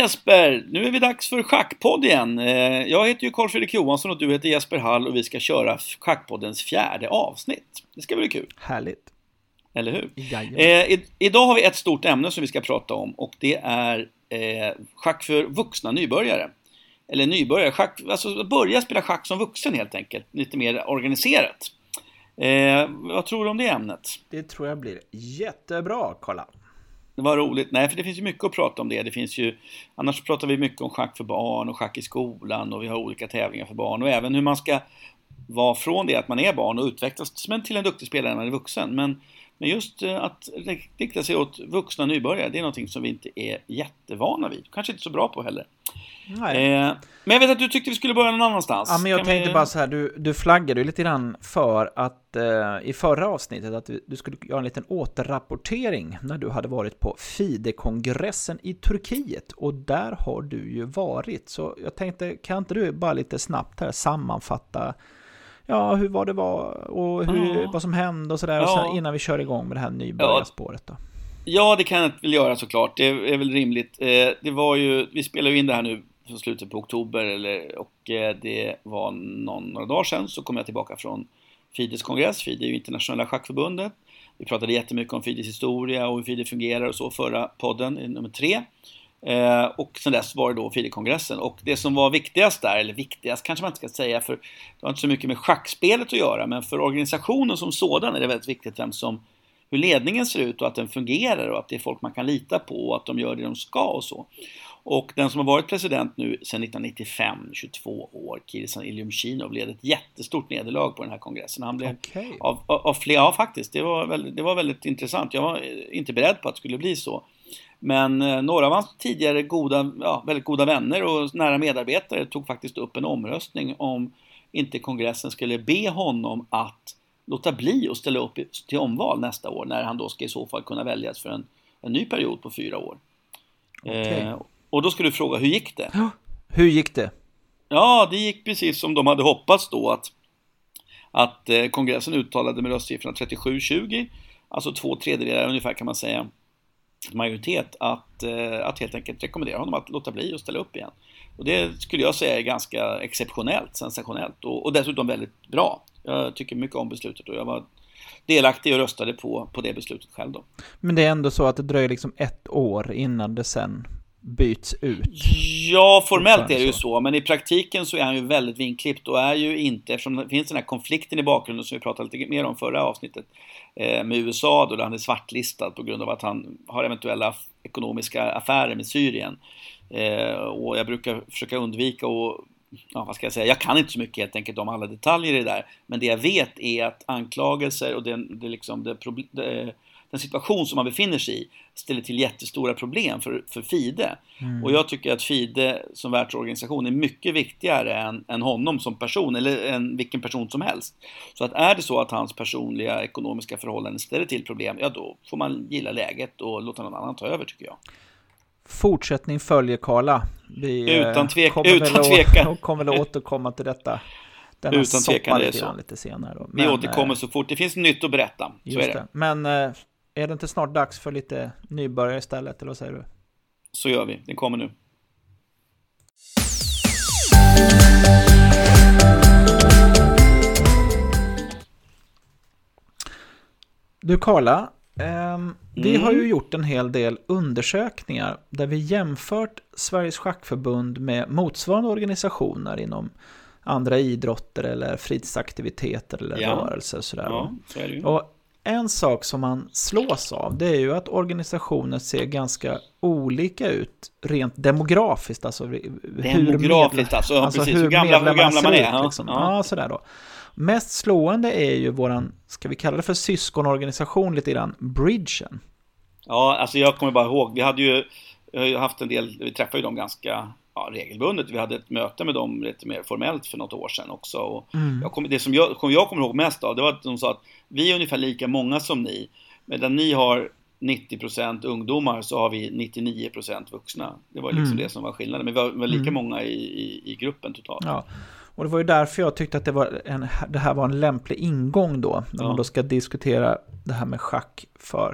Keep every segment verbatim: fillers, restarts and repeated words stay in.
Jesper, nu är vi dags för Schackpodd igen. Jag heter ju Carl Fredrik Johansson och du heter Jesper Hall och vi ska köra Schackpoddens fjärde avsnitt. Det ska bli kul. Härligt. Eller hur? Eh, i, idag har vi ett stort ämne som vi ska prata om och det är eh, schack för vuxna nybörjare. Eller nybörjare, schack, alltså börja spela schack som vuxen helt enkelt. Lite mer organiserat. Eh, vad tror du om det ämnet? Det tror jag blir jättebra, kolla. Det var roligt. Nej, för det finns ju mycket att prata om det. Det finns ju, annars pratar vi mycket om schack för barn och schack i skolan och vi har olika tävlingar för barn och även hur man ska vara från det att man är barn och utvecklas till en duktig spelare när man är vuxen. Men, men just att rikta sig åt vuxna nybörjare, det är någonting som vi inte är jättevana vid. Kanske inte så bra på heller. Nej. Eh, men jag vet att du tyckte vi skulle börja någon annanstans. Ja, men jag kan tänkte vi... bara så här, du, du flaggade ju lite grann för att eh, i förra avsnittet att du, du skulle göra en liten återrapportering när du hade varit på FIDE-kongressen i Turkiet och där har du ju varit. Så jag tänkte, kan inte du bara lite snabbt här sammanfatta ja, hur var det var och hur, ja. vad som hände och sådär ja. och sen innan vi kör igång med det här nybörjarspåret då. Ja, det kan jag väl göra såklart. Det är väl rimligt. Eh, det var ju, vi spelar ju in det här nu från slutet på oktober eller, och eh, det var någon, några dagar sedan så kom jag tillbaka från FIDEs kongress. FIDE är ju internationella schackförbundet. Vi pratade jättemycket om FIDEs historia och hur FIDE fungerar och så förra podden, nummer tre. Eh, och sen dess var det då FIDE-kongressen. Och det som var viktigast där, eller viktigast kanske man inte ska säga för det har inte så mycket med schackspelet att göra, men för organisationen som sådan är det väldigt viktigt vem som hur ledningen ser ut och att den fungerar och att det är folk man kan lita på och att de gör det de ska och så. Och den som har varit president nu sedan nittonhundranittiofem, tjugotvå år, Kirsan Ilyumchinov, led ett jättestort nederlag på den här kongressen. Han blev okay. av, av, av flera, ja faktiskt, det var, väldigt, det var väldigt intressant. Jag var inte beredd på att det skulle bli så. Men eh, några av hans tidigare goda, ja, väldigt goda vänner och nära medarbetare tog faktiskt upp en omröstning om inte kongressen skulle be honom att låta bli och ställa upp till omval nästa år när han då ska i så fall kunna väljas för en, en ny period på fyra år. Okay. Eh, och då skulle du fråga, hur gick det? Ja, hur gick det? Ja, det gick precis som de hade hoppats då att, att eh, kongressen uttalade med röstsiffrorna trettiosju tjugo, alltså två tredjedelar ungefär kan man säga, majoritet att, eh, att helt enkelt rekommendera honom att låta bli och ställa upp igen. Och det skulle jag säga är ganska exceptionellt, sensationellt och, och dessutom väldigt bra. Jag tycker mycket om beslutet och jag var delaktig och röstade på, på det beslutet själv då. Men det är ändå så att det dröjer liksom ett år innan det sen byts ut. Ja, formellt är det ju så, men i praktiken så är han ju väldigt vinklippt och är ju inte, eftersom det finns den här konflikten i bakgrunden som vi pratade lite mer om förra avsnittet eh, med U S A då, där han är svartlistad på grund av att han har eventuella ekonomiska affärer med Syrien. Eh, och jag brukar försöka undvika och ja, vad ska jag säga? Jag kan inte så mycket helt enkelt om alla detaljer i det där. Men det jag vet är att anklagelser och den, det liksom, det problem, det, den situation som man befinner sig i ställer till jättestora problem för, för FIDE. Mm. Och jag tycker att FIDE som världsorganisation är mycket viktigare än, än honom som person eller än vilken person som helst. Så att är det så att hans personliga ekonomiska förhållanden ställer till problem, ja då får man gilla läget och låta någon annan ta över tycker jag. Fortsättning följer Karla. Vi utan tvek, kommer utan väl tvekan. Och kommer väl återkomma till detta. Denna utan tvekan det är så. Lite senare då. Men, vi återkommer så fort det finns nytt att berätta. Så är det. det. Men är det inte snart dags för lite nybörjare istället, eller vad säger du? Så gör vi. Den kommer nu. Du Karla, Um, vi mm. har ju gjort en hel del undersökningar där vi jämfört Sveriges schackförbund med motsvarande organisationer inom andra idrotter eller fritidsaktiviteter eller ja. rörelser och sådär. Ja, så är det ju. Och en sak som man slås av, det är ju att organisationer ser ganska olika ut rent demografiskt, alltså demografiskt hur medlem, alltså, alltså precis, hur, hur gamla, hur gamla man är. Ut, liksom. ja. Ja, sådär då. Mest slående är ju våran, ska vi kalla det för syskonorganisation lite grann, Bridgen. Ja, alltså jag kommer bara ihåg, vi hade ju jag har haft en del, vi träffade ju dem ganska ja, regelbundet. Vi hade ett möte med dem lite mer formellt för något år sedan också. Och mm. jag kom, det som jag, jag kommer ihåg mest av, det var att de sa att vi är ungefär lika många som ni. Medan ni har nittio procent ungdomar så har vi nittionio procent vuxna. Det var liksom mm. det som var skillnaden. Men vi var, vi var lika mm. många i, i, i gruppen totalt. Ja. Och det var ju därför jag tyckte att det, var en, det här var en lämplig ingång då. När ja. man då ska diskutera det här med schack för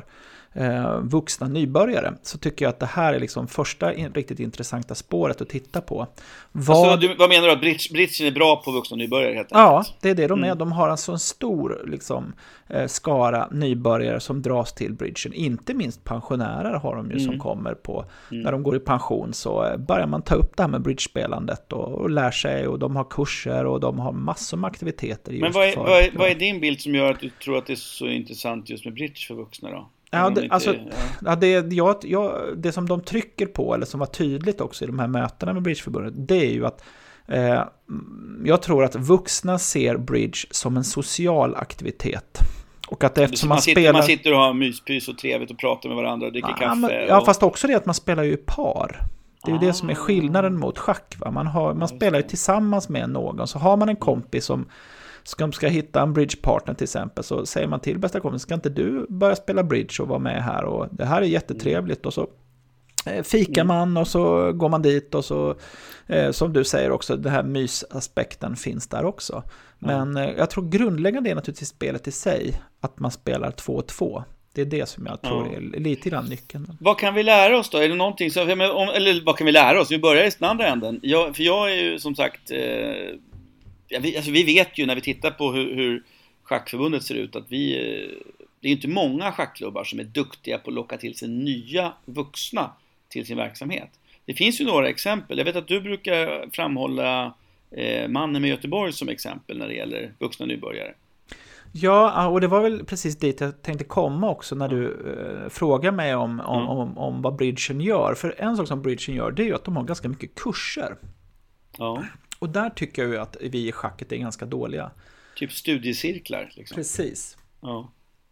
eh, vuxna nybörjare, så tycker jag att det här är liksom första in, riktigt intressanta spåret att titta på. Vad, alltså, du, vad menar du? Att bridge, bridge är bra på vuxna nybörjare helt enkelt? Ja, det är det de är. Mm. De har alltså en stor liksom, eh, skara nybörjare som dras till bridgen. Inte minst pensionärer har de ju mm. som kommer på, mm. när de går i pension så eh, börjar man ta upp det här med bridgespelandet och, och lär sig, och de har kurser och de har massor med aktiviteter. Just Men vad är, för, vad, är, vad är din bild som gör att du tror att det är så intressant just med bridge för vuxna då? Ja, det, inte, alltså, ja. Ja, det, jag, jag, det som de trycker på, eller som var tydligt också i de här mötena med Bridgeförbundet, det är ju att eh, jag tror att vuxna ser bridge som en social aktivitet. Och att eftersom man, man, sitter, spelar... man sitter och har myspys och trevligt och pratar med varandra och dricker ja, kaffe. Men, och... Ja, fast också det att man spelar ju i par. Det är ju ah. det som är skillnaden mot schack. Va? Man, har, man spelar ju tillsammans med någon. Så har man en kompis som ska, ska hitta en bridgepartner till exempel, så säger man till bästa kompisen, ska inte du börja spela bridge och vara med här? Och det här är jättetrevligt. Och så fikar man och så går man dit och så, eh, som du säger också, den här mysaspekten finns där också. Men eh, jag tror grundläggande är naturligtvis spelet i sig, att man spelar två och två. Det är det som jag tror ja. är lite grann nyckeln. Vad kan vi lära oss då? Är det någonting som, eller vad kan vi lära oss? Vi börjar i den andra änden. Jag, för jag är ju som sagt, eh, ja, vi, alltså vi vet ju när vi tittar på hur, hur schackförbundet ser ut, att vi, det är inte många schackklubbar som är duktiga på att locka till sig nya vuxna till sin verksamhet. Det finns ju några exempel. Jag vet att du brukar framhålla eh, Mannen med Göteborg som exempel när det gäller vuxna nybörjare. Ja, och det var väl precis dit jag tänkte komma också när du eh, frågar mig om, om, mm. om, om vad bridgen gör. För en sak som bridgen gör, det är ju att de har ganska mycket kurser. Ja. Och där tycker jag ju att vi i schacket är ganska dåliga. Typ studiecirklar liksom. Precis. Ja.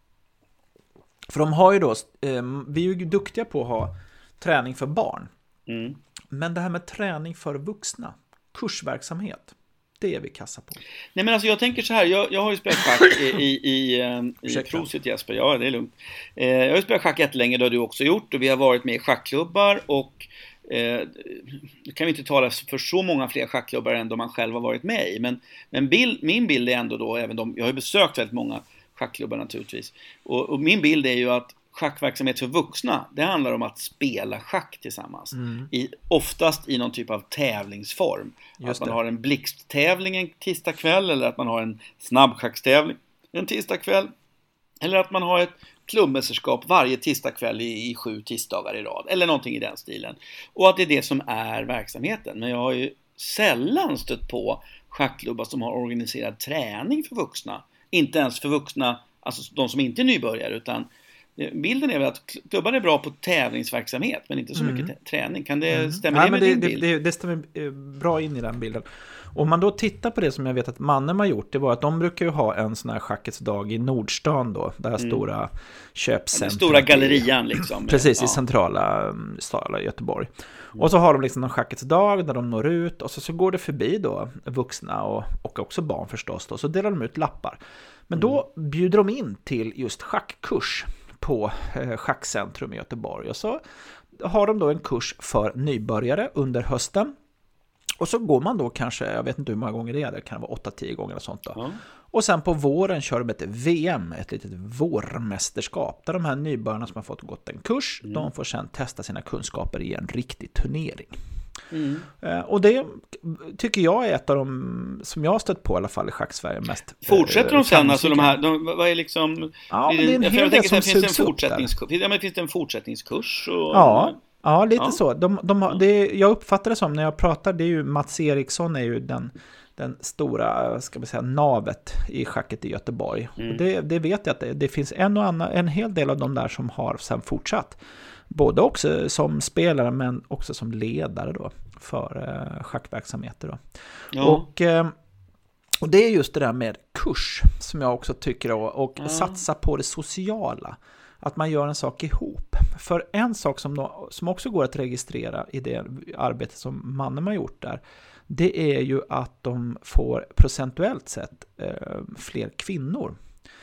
För de har ju då, eh, vi är ju duktiga på att ha träning för barn. Mm. Men det här med träning för vuxna, kursverksamhet, det är vi kassa på. Nej, men alltså jag tänker så här, jag, jag har ju spelat schack i, i, i, i Prosit Jesper, ja det är lugnt. Eh, jag har ju spelat schack jättelänge, det har du också gjort, och vi har varit med i schackklubbar, och eh, kan vi inte tala för så många fler schackklubbar än de man själv har varit med i, men, men bild, min bild är ändå då, även de, jag har ju besökt väldigt många schackklubbar naturligtvis, och, och min bild är ju att schackverksamhet för vuxna, det handlar om att spela schack tillsammans. Mm. I, oftast i någon typ av tävlingsform. Just att man det. har en blixttävling en tisdagkväll, eller att man har en snabbschackstävling en tisdagkväll. Eller att man har ett klubbmästerskap varje tisdagkväll i, i sju tisdagar i rad. Eller någonting i den stilen. Och att det är det som är verksamheten. Men jag har ju sällan stött på schackklubbar som har organiserad träning för vuxna. Inte ens för vuxna, alltså de som inte är nybörjare, utan bilden är väl att klubbar är bra på tävlingsverksamhet, men inte så mycket mm. träning. Kan det mm. stämma ja, det med det, din det, bild? Det, det stämmer bra in i den bilden. Om man då tittar på det som jag vet att Mannen har gjort, det var att de brukar ju ha en sån här schackets dag i Nordstan då, det här mm. stora köpcentret. Den stora gallerian liksom. Precis, ja. i centrala staden i Göteborg. Mm. Och så har de liksom en schackets dag där de når ut, och så, så går det förbi då vuxna och, och också barn förstås då, så delar de ut lappar. Men då mm. bjuder de in till just schackkurs på eh, Schackcentrum i Göteborg, och så har de då en kurs för nybörjare under hösten, och så går man då kanske, jag vet inte hur många gånger det är, det kan vara åtta tio gånger eller sånt då. Mm. Och sen på våren kör de ett V M, ett litet vårmästerskap, där de här nybörjarna som har fått gått en kurs, mm. de får sen testa sina kunskaper i en riktig turnering. Mm. Och det tycker jag är ett av de som jag har stött på i alla fall i Schack-Sverige mest. Fortsätter de sen, alltså de här, de, vad är liksom, ja, det är en hel del som finns sugs en fortsättningskurs, ja, men finns det en fortsättningskurs? Och, ja, ja, lite ja. så. De, de har, det, jag uppfattar det som, när jag pratar, det är ju Mats Eriksson är ju den, den stora, ska vi säga, navet i schacket i Göteborg. Mm. Och det, det vet jag att det, det finns en och annan, en hel del av de där som har sen fortsatt. Både också som spelare men också som ledare då för eh, schackverksamheter då. Ja. Och, eh, och det är just det där med kurs som jag också tycker då, och ja. satsa på det sociala. Att man gör en sak ihop. För en sak som, då, som också går att registrera i det arbetet som Mannen har gjort där, det är ju att de får procentuellt sett eh, fler kvinnor.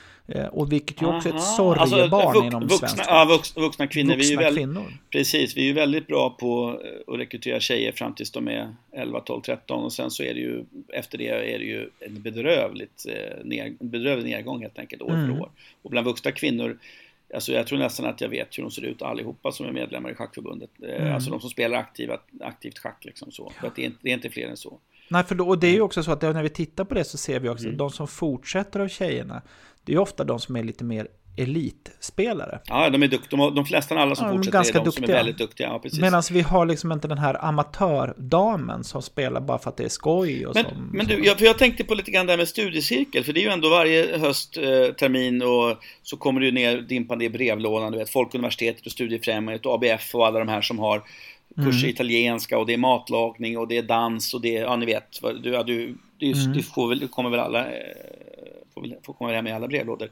Och vilket ju också är ett sorgebarn alltså, vux, inom vuxna, svensk ja, vux, vuxna kvinnor. Vuxna vi är ju väldigt, kvinnor. Precis, vi är ju väldigt bra på att rekrytera tjejer fram tills de är elva, tolv, tretton, och sen så är det ju, efter det är det ju en bedrövligt ner, bedrövlig nedgång helt enkelt år mm. för år. Och bland vuxna kvinnor, alltså jag tror nästan att jag vet hur de ser ut allihopa som är medlemmar i schackförbundet. Mm. Alltså de som spelar aktiva, aktivt schack liksom så. För att det är, det är inte fler än så. Nej, för då, och det är ju också så att när vi tittar på det så ser vi också Mm. att de som fortsätter av tjejerna, det är ju ofta de som är lite mer elitspelare. Ja, de är duktiga. De, de flesta alla som Ja, de är fortsätter ganska är de duktiga. som är väldigt duktiga. Ja, precis. Medan vi har liksom inte den här amatördamen som spelar bara för att det är skoj. Och Men, som, men du, jag, för jag tänkte på lite grann där med studiecirkel. För det är ju ändå varje höst, eh, termin och så kommer det ju ner dimpande i brevlådan. Du vet, Folkuniversitetet och Studiefrämjandet och A B F och alla de här som har kurser i Mm. italienska och det är matlagning och det är dans och det är, ja ni vet, du, ja, du, det, är, Mm. det får väl, det kommer väl alla, eh, får, väl, får komma hem i alla brevlådor.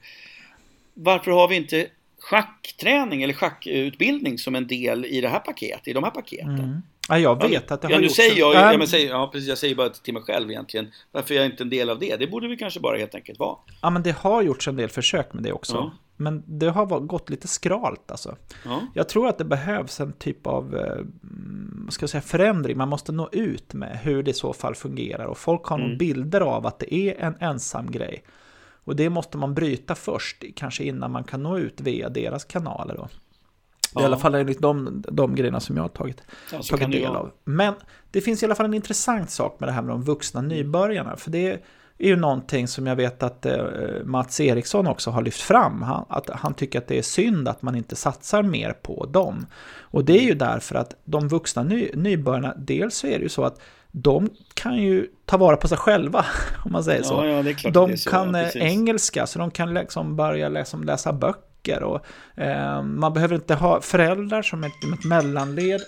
Varför har vi inte schackträning eller schackutbildning som en del i det här paketet, i de här paketen? Mm. Ja, jag vet Ja, att det ja, har nu gjorts. säger jag, en- ja, men säger, ja, precis, jag säger bara till mig själv egentligen. Varför är jag inte en del av det? Det borde vi kanske bara helt enkelt vara. Ja, men det har gjorts en del försök med det också. Ja. Men det har var- gått lite skralt alltså. Ja. Jag tror att det behövs en typ av eh, mm, ska jag säga, förändring. Man måste nå ut med hur det i så fall fungerar. Och folk har Mm. nog bilder av att det är en ensam grej. Och det måste man bryta först, kanske innan man kan nå ut via deras kanaler då. Det är Ja. i alla fall enligt de, de grejerna som jag har tagit, Ja, så kan tagit det del vara. av. Men det finns i alla fall en intressant sak med det här med de vuxna nybörjarna. För det är ju någonting som jag vet att eh, Mats Eriksson också har lyft fram. Han, att han tycker att det är synd att man inte satsar mer på dem. Och det är ju därför att de vuxna ny, nybörjarna, dels så är det ju så att de kan ju ta vara på sig själva, om man säger så. Ja, ja, det är klart att De det är så, kan ja, eh, precis. engelska, så de kan liksom börja läsa, läsa böcker. Och, eh, man behöver inte ha föräldrar som ett, ett mellanled.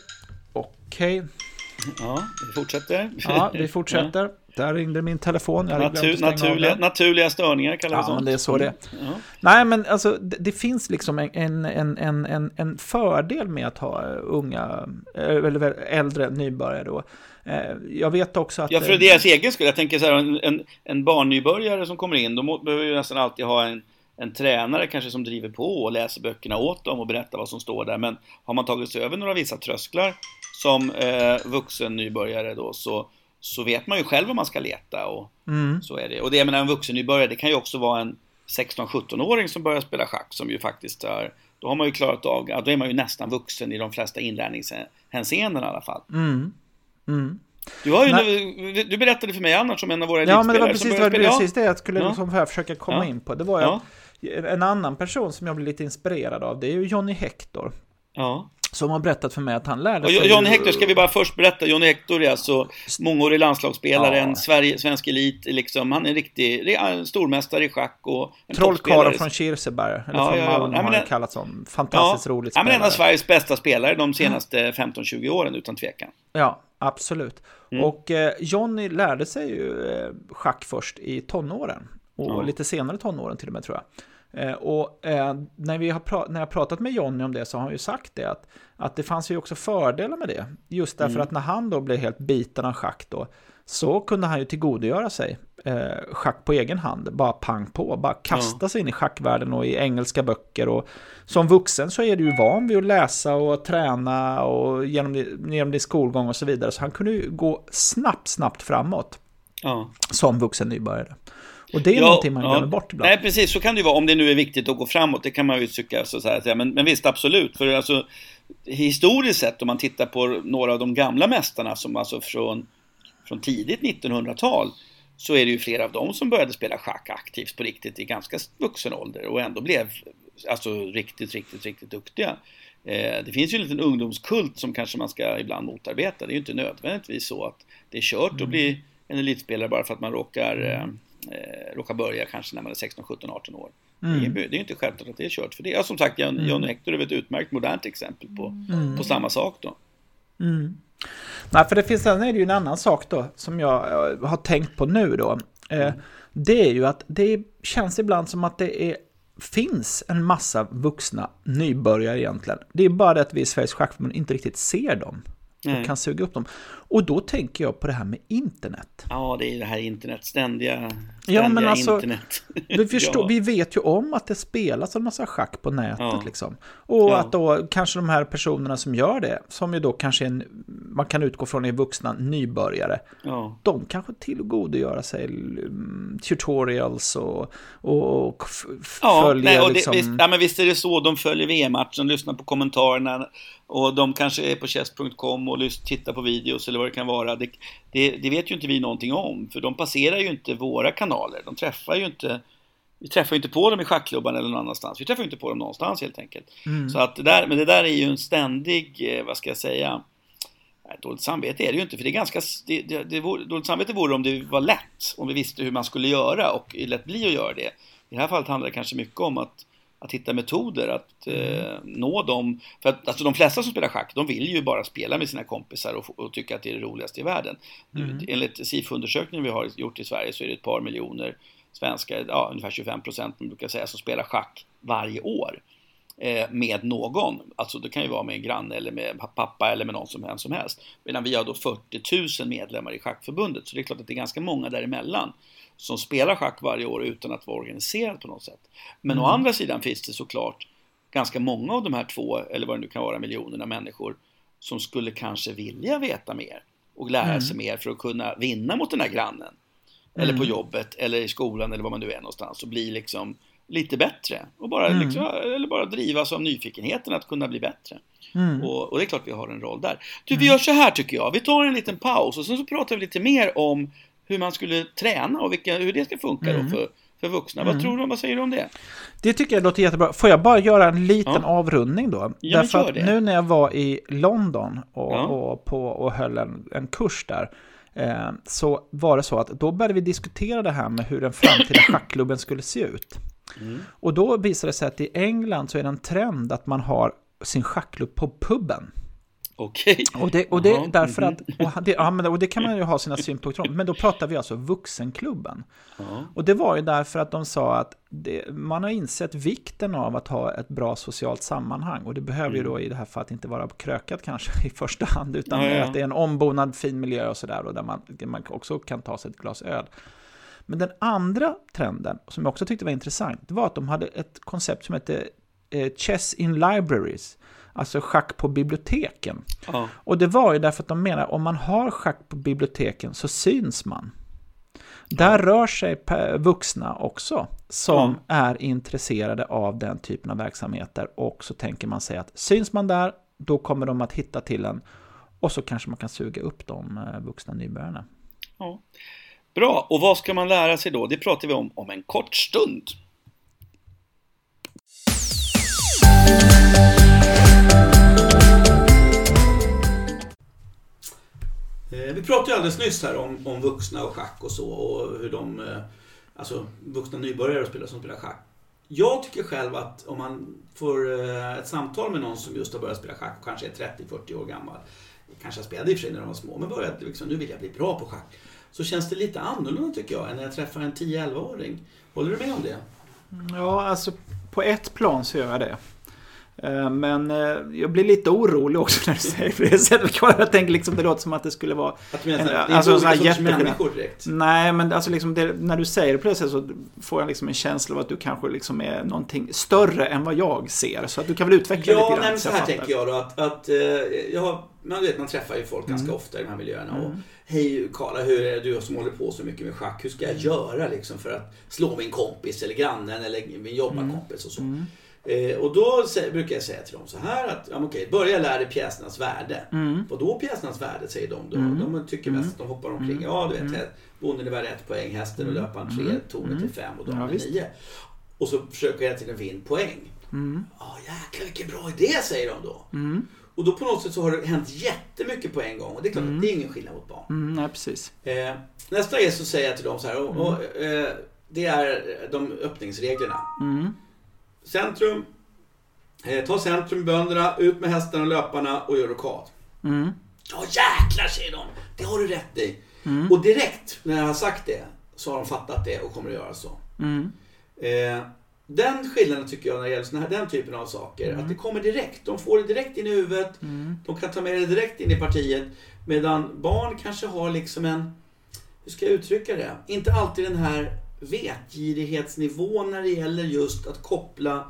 Okej, Ja, vi fortsätter. ja, vi fortsätter. Där ringde min telefon. Jag hade glömt Natur, att stänga av naturliga, den. naturliga störningar kallar vi Ja, sånt. men det är så det är. Ja. Nej, men alltså, det, det finns liksom en, en, en, en, en fördel med att ha eh, unga, eh, eller äldre nybörjare då. Eh, Jag vet också att... Ja, för eh, deras egen skull. Jag tänker så här, en, en, en barnnybörjare som kommer in, de må- behöver ju nästan alltid ha en, en tränare kanske som driver på och läser böckerna åt dem och berättar vad som står där. Men har man tagit sig över några vissa trösklar som eh, vuxen nybörjare då, så, så vet man ju själv vad man ska leta och Mm. så är det. Och det jag menar, en vuxen nybörjare, det kan ju också vara en sexton-sjutton-åring som börjar spela schack som ju faktiskt är, då har man ju klarat av, ja, då är man ju nästan vuxen i de flesta inlärningshänseenden i alla fall. Mm. Mm. Du, har ju nu, du berättade för mig annars om en av våra Ja, men det var elitspelare som precis, det började var spela. precis det jag skulle Ja. liksom här försöka komma Ja. in på. Det var ju Ja. att en annan person som jag blev lite inspirerad av, det är ju Johnny Hector. Ja. Som har berättat för mig att han lärde Och sig... Johnny Hector ska vi bara först berätta. Johnny Hector är alltså mångårig landslagsspelare, Ja. en Sverige, svensk elit liksom. Han är en riktig en stormästare i schack och en Trollkarlen toppspelare. från Kirseberg, eller Ja, från ja, ja. Malmö Nej, men har det det- kallats som. Fantastiskt roligt Ja, men en spelare. av Sveriges bästa spelare de senaste femton tjugo åren utan tvekan. Ja, absolut. Mm. Och eh, Johnny lärde sig ju eh, schack först i tonåren. Och Ja. lite senare tonåren till och med, tror jag. Eh, och eh, när, vi har pra- när jag har pratat med Johnny om det så har han ju sagt det. Att, att det fanns ju också fördelar med det. Just därför Mm. att när han då blev helt biten av schack då, så kunde han ju tillgodogöra sig eh, schack på egen hand. Bara pang på, bara kasta sig in i schackvärlden och i engelska böcker. Och som vuxen så är du ju van vid att läsa och träna och genom, det, genom din skolgång och så vidare. Så han kunde ju gå snabbt, snabbt framåt Ja. som vuxen nybörjare. Och det är Ja, någonting man ja. glömmer bort ibland. Nej, precis, så kan det ju vara om det nu är viktigt att gå framåt. Det kan man ju tycka så att säga. Men, men visst, absolut. För alltså, historiskt sett, om man tittar på några av de gamla mästarna som alltså från, från tidigt nittonhundratal, så är det ju flera av dem som började spela schack aktivt på riktigt i ganska vuxen ålder och ändå blev alltså riktigt, riktigt, riktigt duktiga. Eh, det finns ju en liten ungdomskult som kanske man ska ibland motarbeta. Det är ju inte nödvändigtvis så att det är kört att bli en elitspelare bara för att man råkar, eh, eh, råkar börja kanske när man är sexton, sjutton, arton år. Mm. Det är, det är ju inte självklart att det är kört för det. Ja, som sagt, John, Mm. Johnny Hector är ett utmärkt modernt exempel på, Mm. på samma sak då. Mm. Nej, för det finns, sen är det ju en annan sak då som jag eh, har tänkt på nu då. Eh, det är ju att det känns ibland som att det är, finns en massa vuxna nybörjare egentligen. Det är bara det att vi i Sveriges schackförbund inte riktigt ser dem. Nej. Och kan suga upp dem. Och då tänker jag på det här med internet. Ja, det är det här internet, ständiga, ständiga ja, men alltså, internet. Vi, förstår, ja. vi vet ju om att det spelas en massa schack på nätet. Ja. Liksom. Och ja. att då kanske de här personerna som gör det, som ju då kanske en, man kan utgå från är vuxna nybörjare, ja. de kanske tillgodogöra sig um, tutorials och, och f- ja, följer nej, och det, liksom... visst, ja, men visst är det så, de följer V M-matchen, lyssnar på kommentarerna och de kanske är på chess punkt com och tittar på videos eller vad det kan vara. Det, det, det vet ju inte vi någonting om, för de passerar ju inte våra kanaler. De träffar ju inte, vi träffar ju inte på dem i schackklubban eller någon annanstans. Vi träffar ju inte på dem någonstans helt enkelt. Mm. Så att det där, men det där är ju en ständig, vad ska jag säga, dåligt samvete är det ju inte, för det är ganska, det, det, det vore, dåligt samvete vore om det var lätt, om vi visste hur man skulle göra och lätt bli att göra det. I det här fallet handlar det kanske mycket om att att hitta metoder att eh, nå dem. För att alltså, de flesta som spelar schack, de vill ju bara spela med sina kompisar och, och tycka att det är det roligaste i världen. Mm. Enligt S I F O-undersökningen vi har gjort i Sverige så är det ett par miljoner svenskar, ja, ungefär tjugofem procent man brukar säga, som spelar schack varje år eh, med någon. Alltså det kan ju vara med en granne eller med pappa eller med någon som helst som helst. Medan vi har då fyrtio tusen medlemmar i Schackförbundet, så det är klart att det är ganska många däremellan som spelar schack varje år utan att vara organiserad på något sätt. Men mm. å andra sidan finns det såklart ganska många av de här två, eller vad det nu kan vara, miljonerna människor som skulle kanske vilja veta mer och lära mm. sig mer för att kunna vinna mot den här grannen. Mm. Eller på jobbet, eller i skolan, eller var man nu är någonstans, och bli liksom lite bättre. Och bara, mm. liksom, eller bara drivas av nyfikenheten att kunna bli bättre. Mm. Och, och det är klart vi har en roll där. Du, vi gör så här tycker jag. Vi tar en liten paus och sen så pratar vi lite mer om hur man skulle träna och vilka, hur det ska funka mm. då för, för vuxna. Mm. Vad tror du, vad säger du om det? Det tycker jag låter jättebra. Får jag bara göra en liten ja. avrundning då? Ja, Därför att nu när jag var i London och, ja. och, på, och höll en, en kurs där, eh, så var det så att då började vi diskutera det här med hur den framtida schackklubben skulle se ut. Mm. Och då visade det sig att i England så är det en trend att man har sin schackklubb på puben. Okej. Och det, och det därför att och det, ja, men, och det kan man ju ha sina synpunkter om, men då pratar vi alltså vuxenklubben. Uh-huh. Och det var ju därför att de sa att det, man har insett vikten av att ha ett bra socialt sammanhang, och det behöver mm. ju då i det här fallet inte vara krökat kanske i första hand, utan uh-huh. att det är en ombonad fin miljö och sådär, och där man, man också kan ta sig ett glas öl. Men den andra trenden som jag också tyckte var intressant, det var att de hade ett koncept som heter eh, Chess in Libraries. Alltså schack på biblioteken. Ja. Och det var ju därför att de menar om man har schack på biblioteken så syns man. Där ja. rör sig vuxna också som ja. är intresserade av den typen av verksamheter, och så tänker man sig att syns man där, då kommer de att hitta till en, och så kanske man kan suga upp de vuxna nybörjarna. Ja. Bra, och vad ska man lära sig då? Det pratar vi om om en kort stund. Vi pratade ju alldeles nyss här om, om vuxna och schack och så, och hur de, alltså vuxna nybörjare spelar som spelar schack. Jag tycker själv att om man får ett samtal med någon som just har börjat spela schack och kanske är trettio till fyrtio år gammal, kanske jag spelade i och för sig när de var små, men började liksom, nu vill jag bli bra på schack, så känns det lite annorlunda tycker jag än när jag träffar en tio till elva-åring. Håller du med om det? Ja, alltså på ett plan så gör jag det. Men jag blir lite orolig också när du säger för det sättet. Jag tänker liksom det låter som att det skulle vara att en, det är alltså, sådana sorts människor direkt. Nej, men alltså liksom det, när du säger det på det sättet så får jag liksom en känsla av att du kanske liksom är någonting större än vad jag ser. Så att du kan väl utveckla ja, lite grann. Ja, så här tänker jag då att, att jag, man vet man träffar ju folk mm. ganska ofta i de här miljöerna och mm. hej Karla, hur är det du som håller på så mycket med schack? Hur ska jag göra liksom för att slå min kompis eller grannen eller min jobbarkompis och så? Mm. Eh, och då sä- brukar jag säga till dem så här att ja, okej, börja lära dig pjäsernas värde. Mm. Och då pjäsernas värde säger de då. Mm. De tycker mest att de hoppar omkring. Mm. Ja, du vet, mm. bonden är värd ett poäng, hästen och löparen tre, tornet till fem och damen ja, nio. Och så försöker jag till en fin poäng. Mm. Ja, jäklar vilken bra idé, säger de då. Mm. Och då på något sätt så har det hänt jättemycket på en gång. Och det är klart mm. att det är ingen skillnad mot barn. Mm, nej, precis. Eh, nästa är så säger jag till dem så här. Och, mm. och, eh, det är de öppningsreglerna. Mm. Centrum. Eh, ta centrum, bönderna, ut med hästarna och löparna och gör rokad. Mm. Ja jäklar, säger de. Det har du rätt i. Mm. Och direkt när jag har sagt det så har de fattat det och kommer att göra så. Mm. Eh, Den skillnaden tycker jag när det gäller såna här, den typen av saker. Mm. Att det kommer direkt. De får det direkt in i huvudet. Mm. De kan ta med det direkt in i partiet. Medan barn kanske har liksom en, hur ska jag uttrycka det? Inte alltid den här vetgirighetsnivån när det gäller just att koppla,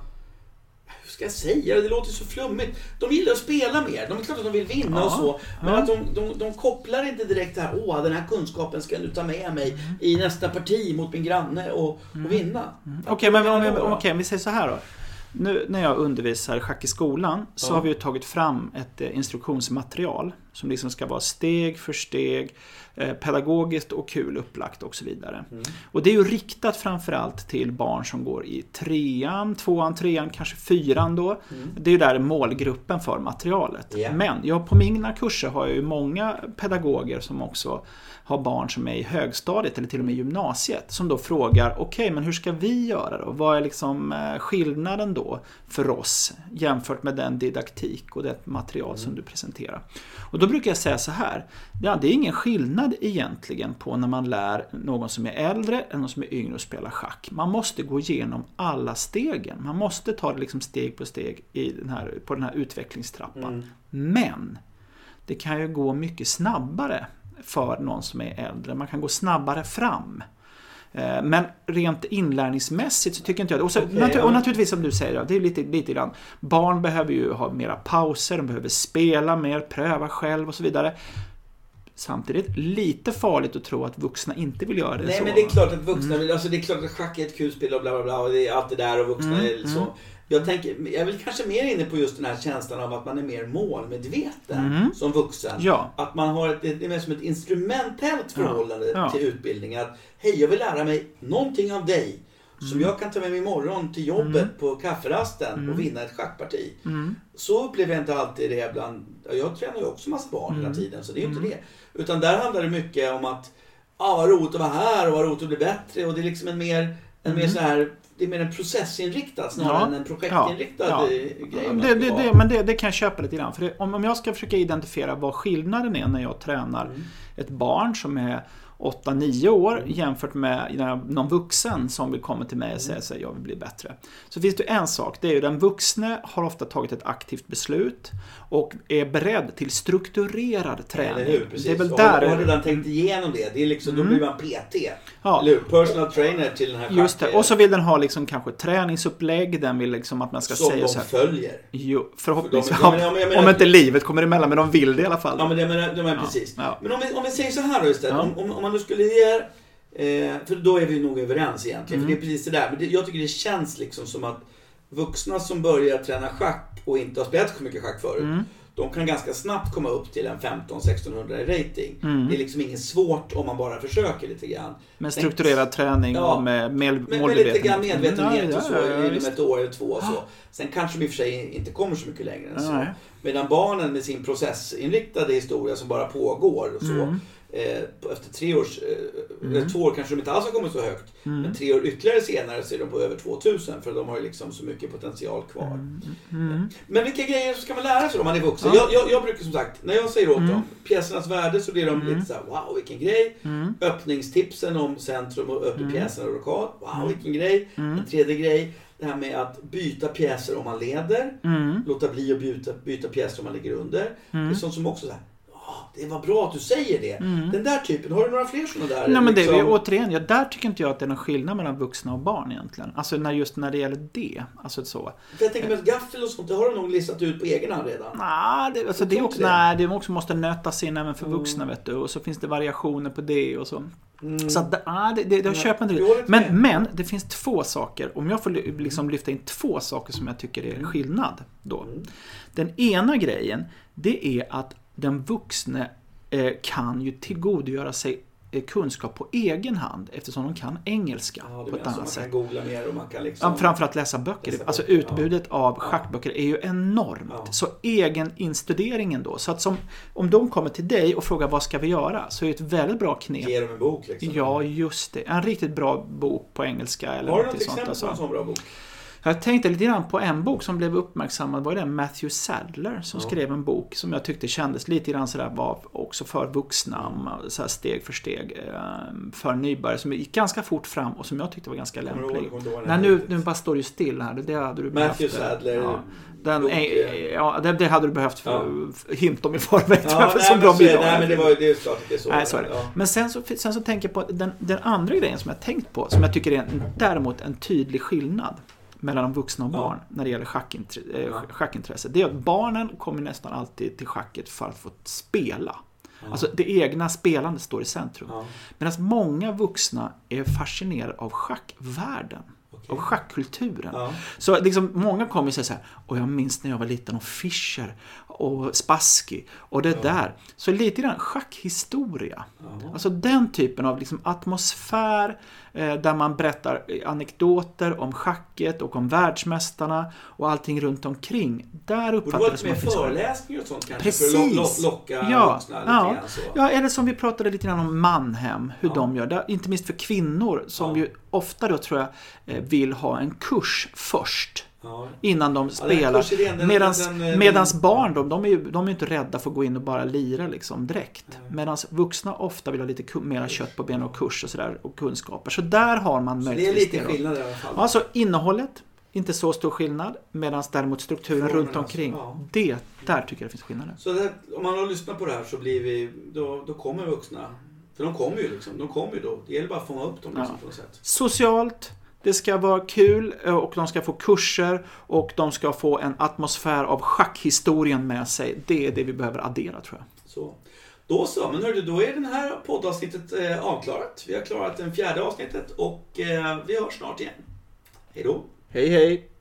hur ska jag säga, det låter så flummigt. De gillar att spela mer, de är klart att de vill vinna ja, och så. Men ja. att de, de, de kopplar inte direkt här, åh den här kunskapen ska jag nu ta med mig mm. i nästa parti mot min granne och, mm. och vinna. Mm. Okej, okay, men om vi, okay, vi säger så här då. Nu när jag undervisar schack i skolan så ja. har vi ju tagit fram ett eh, instruktionsmaterial som liksom ska vara steg för steg, eh, pedagogiskt och kul upplagt och så vidare. Mm. Och det är ju riktat framförallt till barn som går i trean, tvåan, trean, kanske fyran då. Mm. Det är ju där målgruppen för materialet. Yeah. Men jag på mina kurser har jag ju många pedagoger som också har barn som är i högstadiet eller till och med gymnasiet som då frågar, okej okay, men hur ska vi göra då? Vad är liksom skillnaden då för oss jämfört med den didaktik och det material mm. som du presenterar? Och då brukar jag säga så här, ja, det är ingen skillnad egentligen på när man lär någon som är äldre eller någon som är yngre att spela schack. Man måste gå igenom alla stegen. Man måste ta det liksom steg på steg i den här, på den här utvecklingstrappan. Mm. Men det kan ju gå mycket snabbare för någon som är äldre. Man kan gå snabbare fram. Men rent inlärningsmässigt så tycker inte jag det. Och, så, okay, natur- och naturligtvis som du säger, det är lite, lite grann. Barn behöver ju ha mera pauser, de behöver spela mer, pröva själv och så vidare. Samtidigt lite farligt att tro att vuxna inte vill göra det. Nej, så. Men det är klart att vuxna vill, alltså det är klart att schack är ett kul spel och bla bla bla och det är allt det där och vuxna mm, är så. Mm. Jag tänker, jag är väl kanske mer inne på just den här känslan av att man är mer målmedveten mm. som vuxen. Ja. Att man har ett, det är mer som ett instrumentellt förhållande ja. Ja. till utbildning. Att hej, jag vill lära mig någonting av dig mm. som jag kan ta med mig imorgon till jobbet mm. på kafferasten mm. och vinna ett schackparti. Mm. Så upplever jag inte alltid det bland, jag tränar ju också massa barn mm. hela tiden så det är ju inte mm. det. Utan där handlar det mycket om att ah, vad roligt att vara här och vad roligt att bli bättre och det är liksom en mer, en mm. mer så här. Det är mer en processinriktad snarare ja, än en projektinriktad ja, ja. grej. Det, det, det, men det, det kan jag köpa lite grann. För det, om, om jag ska försöka identifiera vad skillnaden är när jag tränar mm. ett barn som är åtta nio år mm. jämfört med någon vuxen som vill komma till mig och säga att jag vill bli bättre. Så finns det en sak, det är ju den vuxne har ofta tagit ett aktivt beslut och är beredd till strukturerad träning. Eller hur, precis. Det är väl och där har redan tänkt igenom det. Det är liksom, mm. Då blir man P T. Ja. Eller personal trainer till den här just det. Och så vill den ha liksom kanske träningsupplägg, den vill liksom att man ska som säga så här. Som de följer. Jo, förhoppningsvis. För de, ja, menar, om inte livet kommer emellan, men de vill det i alla fall. Ja, men det menar, de är precis. Ja. Men om vi, om vi säger så här då istället. Ja. Om, om, om man nu skulle ge, eh, för då är vi nog överens egentligen. Mm. För det är precis det där. Men det, jag tycker det känns liksom som att vuxna som börjar träna schack och inte har spelat så mycket schack förut. Mm. De kan ganska snabbt komma upp till en femton sextonhundra i rating. Mm. Det är liksom inget svårt om man bara försöker lite grann. Med strukturerad träning ja, och med, med, med, med lite grann medvetenhet mm, och så ja, ja, inom ett år eller två och så. Sen kanske de i och för sig inte kommer så mycket längre än så. Nej. Medan barnen med sin processinriktade historia som bara pågår och så. Mm. Eh, efter tre års, eh, mm. två år kanske de inte alls har kommit så högt. Mm. Men tre år ytterligare senare så är de på över tvåtusen för de har ju liksom så mycket potential kvar. Mm. Mm. Men vilka grejer ska man lära sig om man är vuxen? Ja. Jag, jag, jag brukar som sagt, när jag säger åt mm. dem pjäsernas värde så blir de mm. lite så här, wow vilken grej. Mm. Öppningstipsen om centrum och öppna mm. pjäserna och rokad, wow vilken grej. Mm. En tredje grej, det här med att byta pjäser om man leder. Mm. Låta bli att byta, byta pjäser om man ligger under. Mm. Det är sånt som också så här, det var bra att du säger det. Mm. Den där typen, har du några fler sådana där? Nej, men liksom? det är återigen, ja, där tycker inte jag att det är någon skillnad mellan vuxna och barn egentligen. Alltså när, just när det gäller det. Alltså så. För jag tänker med gaffel och sånt, det har du nog listat ut på egen hand redan. Nah, det, alltså det, också, nej, det också måste nötas in även för mm. vuxna, vet du. Och så finns det variationer på det och så. Mm. Så att, ah, det, det, det köper inte det. Men, men det finns två saker. Om jag får liksom lyfta in två saker som jag tycker är skillnad då. Mm. Den ena grejen, det är att den vuxne kan ju tillgodogöra sig kunskap på egen hand eftersom de kan engelska ja, på ett annat sätt. Man kan googla mer och man kan liksom... Ja, framförallt läsa böcker. Läsa alltså böcker. Utbudet ja. av schackböcker är ju enormt. Ja. Så egen instuderingen då. Så att som, om de kommer till dig och frågar vad ska vi göra så är det ett väldigt bra knep. Ge dem en bok liksom. Ja, just det. En riktigt bra bok på engelska. Eller har du något exempel på en sån bra bok? Jag tänkte lite grann på en bok som blev uppmärksammad, var det Matthew Sadler som ja. skrev en bok som jag tyckte kändes lite grann sådär, var också för vuxna, så här steg för steg, för nybörjare, som gick ganska fort fram och som jag tyckte var ganska lämplig. Nej, nu, nu bara står du still här, det hade du behövt. Matthew Sadler. Ja. Den, ja, det, det hade du behövt för, ja. hint om i förväg. Ja, nej, som bra nej, nej, men det var ju det är klart att det är så. Nej, så är det. Ja. Men sen så, sen så tänker jag på den, den andra grejen som jag tänkt på, som jag tycker är en, däremot en tydlig skillnad mellan de vuxna och barn ja. när det gäller schackintresse, äh, schackintresse. Det är att barnen kommer nästan alltid till schacket för att få spela. Ja. Alltså det egna spelandet står i centrum. Ja. Medan många vuxna är fascinerade av schackvärlden. Av schackkulturen. Ja. Så liksom, många kommer säga så här, och jag minns när jag var liten och Fischer och Spassky och det ja. där. Så lite grann schackhistoria. Ja. Alltså den typen av liksom atmosfär eh, där man berättar anekdoter om schacket och om världsmästarna och allting runt omkring. Där uppfattar det som att det finns föreläsningar och sånt kanske. Precis. För att lo- locka ja. vuxna lite ja. grann så. Ja, eller som vi pratade lite grann om Mannhem, hur ja. de gör. Det, inte minst för kvinnor som ja. ju ofta då tror jag vill ha en kurs först. Ja. Innan de spelar. Ja, medans, den, medans barn de, de, är ju, de är inte rädda för att gå in och bara lira liksom direkt. Ja. Medans vuxna ofta vill ha lite mera kött på ben och kurs och, sådär, och kunskaper. Så där har man möjligtvis det. är lite skillnad i alla fall. Alltså innehållet, inte så stor skillnad. Medans däremot strukturen Formen, runt omkring. Alltså, ja. Det, där tycker jag det finns skillnader. Så det, om man har lyssnat på det här så blir vi, då, då kommer vuxna. För de kommer ju liksom, de kommer ju då. Det gäller bara att fånga upp dem liksom, ja. på något sätt. Socialt. Det ska vara kul och de ska få kurser och de ska få en atmosfär av schackhistorien med sig. Det är det vi behöver addera tror jag. Så. Då så, men hörde, då är den här poddavsnittet eh, avklarat. Vi har klarat den fjärde avsnittet och eh, vi hörs snart igen. Hej då! Hej hej!